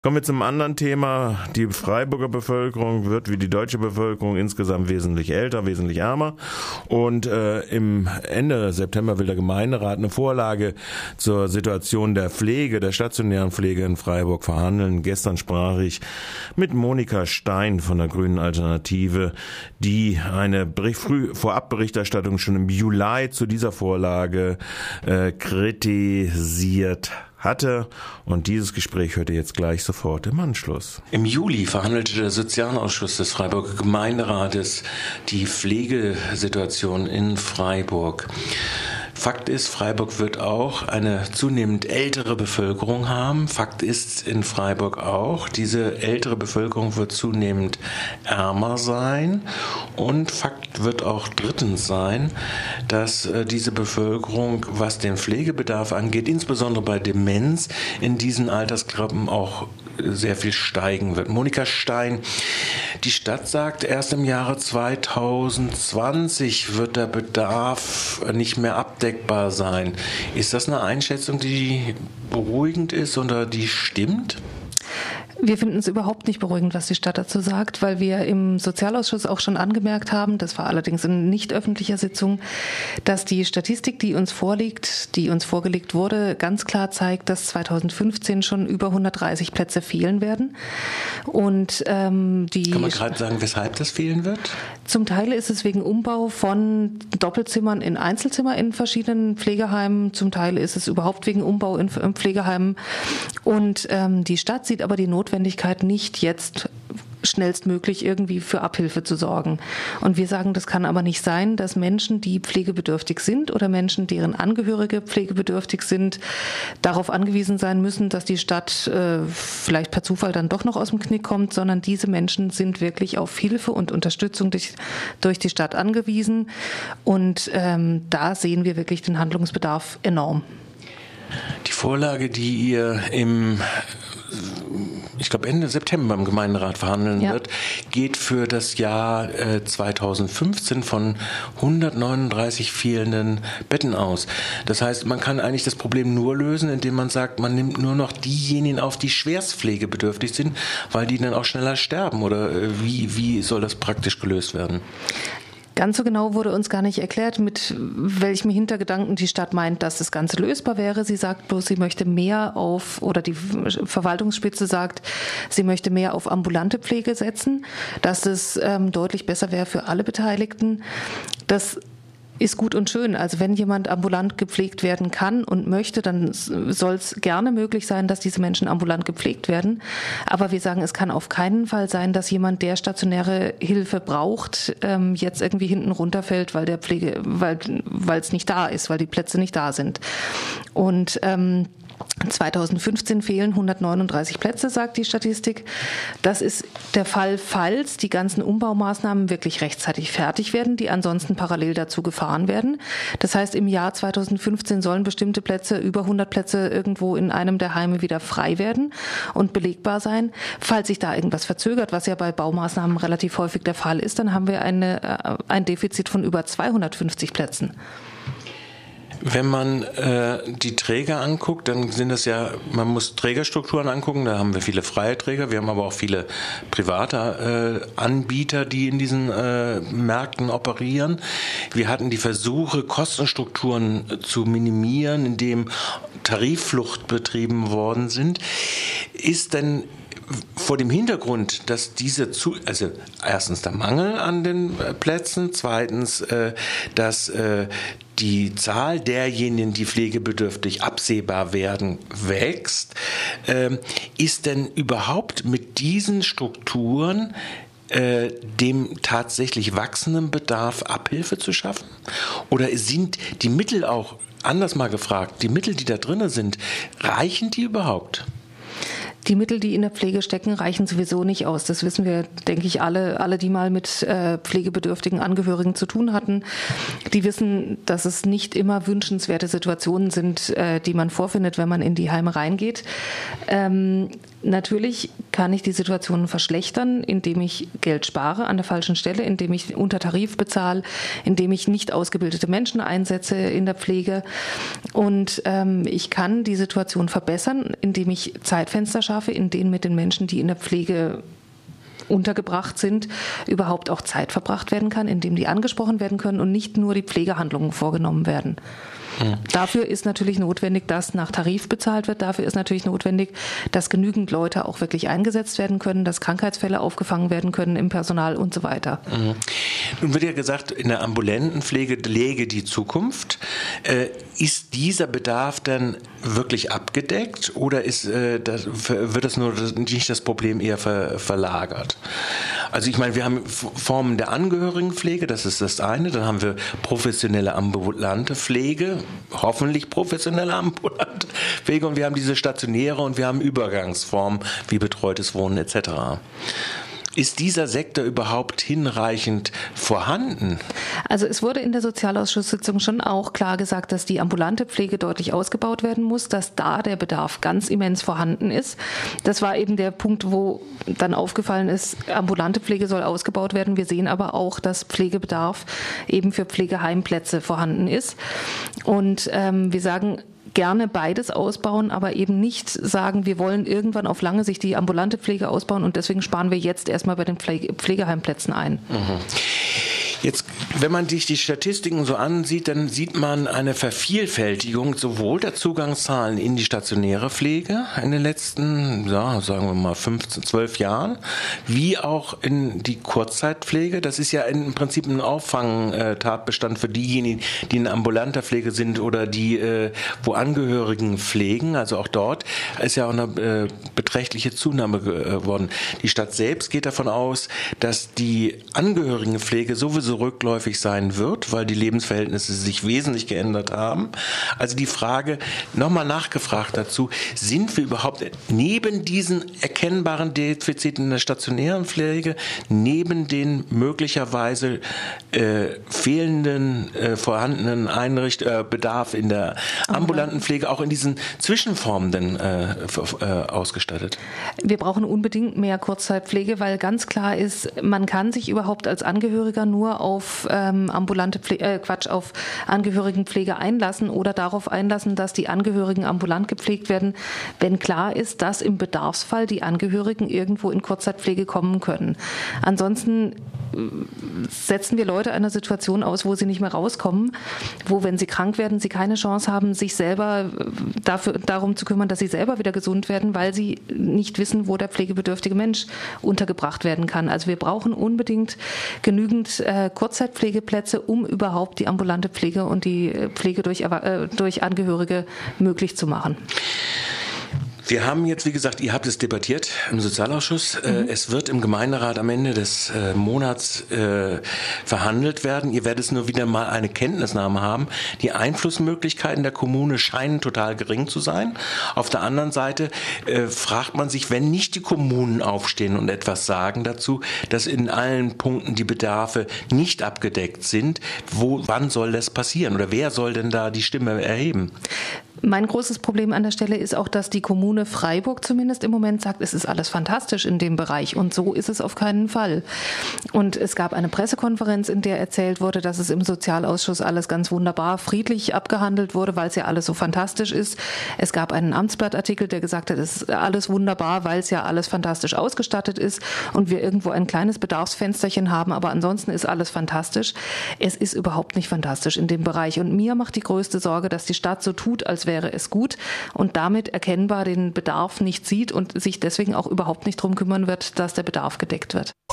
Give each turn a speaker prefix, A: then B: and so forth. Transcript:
A: Kommen wir zum anderen Thema. Die Freiburger Bevölkerung wird wie die deutsche Bevölkerung insgesamt wesentlich älter, wesentlich ärmer. Und im Ende September will der Gemeinderat eine Vorlage zur Situation der Pflege, der stationären Pflege in Freiburg verhandeln. Gestern sprach ich mit Monika Stein von der Grünen Alternative, die eine Vorabberichterstattung schon im Juli zu dieser Vorlage kritisiert hatte. Und dieses Gespräch hört ihr jetzt gleich sofort im Anschluss.
B: Im Juli verhandelte der Sozialausschuss des Freiburger Gemeinderates die Pflegesituation in Freiburg. Fakt ist, Freiburg wird auch eine zunehmend ältere Bevölkerung haben. Fakt ist in Freiburg auch, diese ältere Bevölkerung wird zunehmend ärmer sein. Und Fakt wird auch drittens sein, dass diese Bevölkerung, was den Pflegebedarf angeht, insbesondere bei Demenz, in diesen Altersgruppen auch sehr viel steigen wird. Monika Stein, die Stadt sagt, erst im Jahre 2020 wird der Bedarf nicht mehr abdeckbar sein. Ist das eine Einschätzung, die beruhigend ist oder die stimmt?
C: Wir finden es überhaupt nicht beruhigend, was die Stadt dazu sagt, weil wir im Sozialausschuss auch schon angemerkt haben, das war allerdings in nicht öffentlicher Sitzung, dass die Statistik, die uns vorliegt, die uns vorgelegt wurde, ganz klar zeigt, dass 2015 schon über 130 Plätze fehlen werden. Und kann
B: man gerade sagen, weshalb das fehlen wird?
C: Zum Teil ist es wegen Umbau von Doppelzimmern in Einzelzimmer in verschiedenen Pflegeheimen. Zum Teil ist es überhaupt wegen Umbau in Pflegeheimen. Und die Stadt sieht aber die Notwendigkeit nicht, jetzt schnellstmöglich irgendwie für Abhilfe zu sorgen. Und wir sagen, das kann aber nicht sein, dass Menschen, die pflegebedürftig sind oder Menschen, deren Angehörige pflegebedürftig sind, darauf angewiesen sein müssen, dass die Stadt vielleicht per Zufall dann doch noch aus dem Knick kommt, sondern diese Menschen sind wirklich auf Hilfe und Unterstützung durch die Stadt angewiesen. Und da sehen wir wirklich den Handlungsbedarf enorm.
B: Die Vorlage, die ihr ich glaube Ende September im Gemeinderat verhandeln wird, geht für das Jahr 2015 von 139 fehlenden Betten aus. Das heißt, man kann eigentlich das Problem nur lösen, indem man sagt, man nimmt nur noch diejenigen auf, die schwerstpflegebedürftig sind, weil die dann auch schneller sterben. Oder wie soll das praktisch gelöst werden?
C: Ganz so genau wurde uns gar nicht erklärt, mit welchem Hintergedanken die Stadt meint, dass das Ganze lösbar wäre. Sie sagt bloß, sie möchte mehr oder die Verwaltungsspitze sagt, sie möchte mehr auf ambulante Pflege setzen, dass es deutlich besser wäre für alle Beteiligten. Das ist gut und schön. Also wenn jemand ambulant gepflegt werden kann und möchte, dann soll es gerne möglich sein, dass diese Menschen ambulant gepflegt werden. Aber wir sagen, es kann auf keinen Fall sein, dass jemand, der stationäre Hilfe braucht, jetzt irgendwie hinten runterfällt, weil es nicht da ist, weil die Plätze nicht da sind. Und 2015 fehlen 139 Plätze, sagt die Statistik. Das ist der Fall, falls die ganzen Umbaumaßnahmen wirklich rechtzeitig fertig werden, die ansonsten parallel dazu gefahren werden. Das heißt, im Jahr 2015 sollen bestimmte Plätze, über 100 Plätze irgendwo in einem der Heime wieder frei werden und belegbar sein. Falls sich da irgendwas verzögert, was ja bei Baumaßnahmen relativ häufig der Fall ist, dann haben wir ein Defizit von über 250 Plätzen.
B: Wenn man die Träger anguckt, dann sind das ja, man muss Trägerstrukturen angucken, da haben wir viele freie Träger, wir haben aber auch viele private Anbieter, die in diesen Märkten operieren. Wir hatten die Versuche, Kostenstrukturen zu minimieren, indem Tarifflucht betrieben worden sind. Ist denn vor dem Hintergrund, dass also erstens der Mangel an den Plätzen, zweitens, dass die Zahl derjenigen, die pflegebedürftig absehbar werden, wächst, ist denn überhaupt mit diesen Strukturen dem tatsächlich wachsenden Bedarf Abhilfe zu schaffen? Oder sind die Mittel auch, anders mal gefragt, die Mittel, die da drin sind, reichen die überhaupt?
C: Die Mittel, die in der Pflege stecken, reichen sowieso nicht aus. Das wissen wir, denke ich, alle, die mal mit pflegebedürftigen Angehörigen zu tun hatten. Die wissen, dass es nicht immer wünschenswerte Situationen sind, die man vorfindet, wenn man in die Heime reingeht. Natürlich kann ich die Situation verschlechtern, indem ich Geld spare an der falschen Stelle, indem ich unter Tarif bezahle, indem ich nicht ausgebildete Menschen einsetze in der Pflege. Und ich kann die Situation verbessern, indem ich Zeitfenster schaffe, in denen mit den Menschen, die in der Pflege untergebracht sind, überhaupt auch Zeit verbracht werden kann, indem die angesprochen werden können und nicht nur die Pflegehandlungen vorgenommen werden. Dafür ist natürlich notwendig, dass nach Tarif bezahlt wird. Dafür ist natürlich notwendig, dass genügend Leute auch wirklich eingesetzt werden können, dass Krankheitsfälle aufgefangen werden können im Personal und so weiter.
B: Nun wird ja gesagt, in der ambulanten Pflege läge die Zukunft. Ist dieser Bedarf dann wirklich abgedeckt oder wird das nur nicht das Problem eher verlagert? Also ich meine, wir haben Formen der Angehörigenpflege, das ist das eine. Dann haben wir professionelle ambulante Pflege, hoffentlich professionelle ambulante Pflege. Und wir haben diese stationäre und wir haben Übergangsformen wie betreutes Wohnen etc. Ist dieser Sektor überhaupt hinreichend vorhanden?
C: Also es wurde in der Sozialausschusssitzung schon auch klar gesagt, dass die ambulante Pflege deutlich ausgebaut werden muss, dass da der Bedarf ganz immens vorhanden ist. Das war eben der Punkt, wo dann aufgefallen ist, ambulante Pflege soll ausgebaut werden. Wir sehen aber auch, dass Pflegebedarf eben für Pflegeheimplätze vorhanden ist. Und wir sagen, gerne beides ausbauen, aber eben nicht sagen, wir wollen irgendwann auf lange Sicht die ambulante Pflege ausbauen und deswegen sparen wir jetzt erstmal bei den Pflegeheimplätzen ein.
B: Jetzt, wenn man sich die Statistiken so ansieht, dann sieht man eine Vervielfältigung sowohl der Zugangszahlen in die stationäre Pflege in den letzten, sagen wir mal 15, 12 Jahren, wie auch in die Kurzzeitpflege. Das ist ja im Prinzip ein Auffangtatbestand für diejenigen, die in ambulanter Pflege sind oder die, wo Angehörigen pflegen. Also auch dort ist ja auch eine beträchtliche Zunahme geworden. Die Stadt selbst geht davon aus, dass die Angehörigenpflege sowieso rückläufig sein wird, weil die Lebensverhältnisse sich wesentlich geändert haben. Also die Frage, nochmal nachgefragt dazu, sind wir überhaupt neben diesen erkennbaren Defiziten in der stationären Pflege, neben den möglicherweise fehlenden, vorhandenen Bedarf in der ambulanten Pflege auch in diesen Zwischenformen denn ausgestattet?
C: Wir brauchen unbedingt mehr Kurzzeitpflege, weil ganz klar ist, man kann sich überhaupt als Angehöriger nur auf auf Angehörigenpflege einlassen oder darauf einlassen, dass die Angehörigen ambulant gepflegt werden, wenn klar ist, dass im Bedarfsfall die Angehörigen irgendwo in Kurzzeitpflege kommen können. Ansonsten setzen wir Leute einer Situation aus, wo sie nicht mehr rauskommen, wo, wenn sie krank werden, sie keine Chance haben, sich selber darum zu kümmern, dass sie selber wieder gesund werden, weil sie nicht wissen, wo der pflegebedürftige Mensch untergebracht werden kann. Also wir brauchen unbedingt genügend Kurzzeitpflegeplätze, um überhaupt die ambulante Pflege und die Pflege durch Angehörige möglich zu machen.
B: Wir haben jetzt, wie gesagt, ihr habt es debattiert im Sozialausschuss. Es wird im Gemeinderat am Ende des Monats verhandelt werden. Ihr werdet nur wieder mal eine Kenntnisnahme haben. Die Einflussmöglichkeiten der Kommune scheinen total gering zu sein. Auf der anderen Seite fragt man sich, wenn nicht die Kommunen aufstehen und etwas sagen dazu, dass in allen Punkten die Bedarfe nicht abgedeckt sind, wann soll das passieren? Oder wer soll denn da die Stimme erheben?
C: Mein großes Problem an der Stelle ist auch, dass die Kommune Freiburg zumindest im Moment sagt, es ist alles fantastisch in dem Bereich. Und so ist es auf keinen Fall. Und es gab eine Pressekonferenz, in der erzählt wurde, dass es im Sozialausschuss alles ganz wunderbar friedlich abgehandelt wurde, weil es ja alles so fantastisch ist. Es gab einen Amtsblattartikel, der gesagt hat, es ist alles wunderbar, weil es ja alles fantastisch ausgestattet ist und wir irgendwo ein kleines Bedarfsfensterchen haben. Aber ansonsten ist alles fantastisch. Es ist überhaupt nicht fantastisch in dem Bereich. Und mir macht die größte Sorge, dass die Stadt so tut, als wäre es gut und damit erkennbar den Bedarf nicht sieht und sich deswegen auch überhaupt nicht darum kümmern wird, dass der Bedarf gedeckt wird.